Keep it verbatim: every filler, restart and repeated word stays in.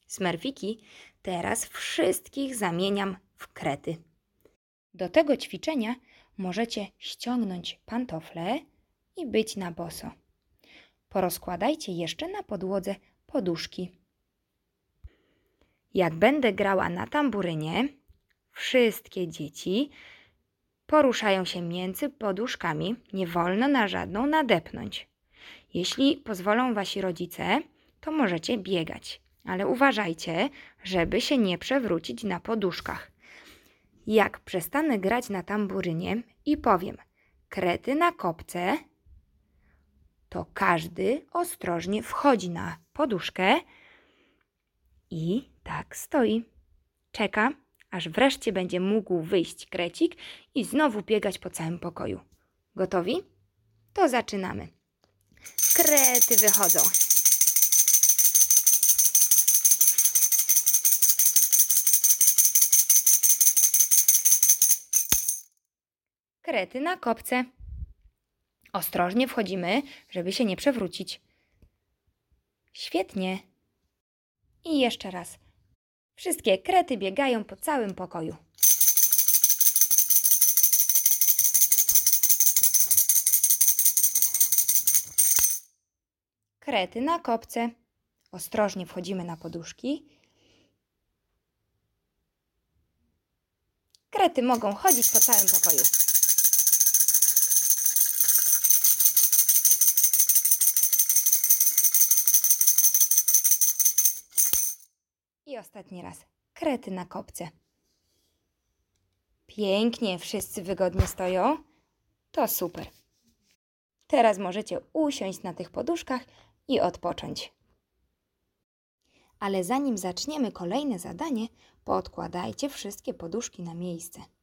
Smerfiki, teraz wszystkich zamieniam w krety. Do tego ćwiczenia możecie ściągnąć pantofle i być na boso. Porozkładajcie jeszcze na podłodze poduszki. Jak będę grała na tamburynie, wszystkie dzieci poruszają się między poduszkami, nie wolno na żadną nadepnąć. Jeśli pozwolą wasi rodzice, to możecie biegać, ale uważajcie, żeby się nie przewrócić na poduszkach. Jak przestanę grać na tamburynie i powiem krety na kopce, to każdy ostrożnie wchodzi na poduszkę i tak stoi. Czeka, aż wreszcie będzie mógł wyjść krecik i znowu biegać po całym pokoju. Gotowi? To zaczynamy. Krety wychodzą. Krety na kopce. Ostrożnie wchodzimy, żeby się nie przewrócić. Świetnie. I jeszcze raz. Wszystkie krety biegają po całym pokoju. Krety na kopce. Ostrożnie wchodzimy na poduszki. Krety mogą chodzić po całym pokoju. I ostatni raz. Krety na kopce. Pięknie, wszyscy wygodnie stoją. To super. Teraz możecie usiąść na tych poduszkach i odpocząć. Ale zanim zaczniemy kolejne zadanie, poodkładajcie wszystkie poduszki na miejsce.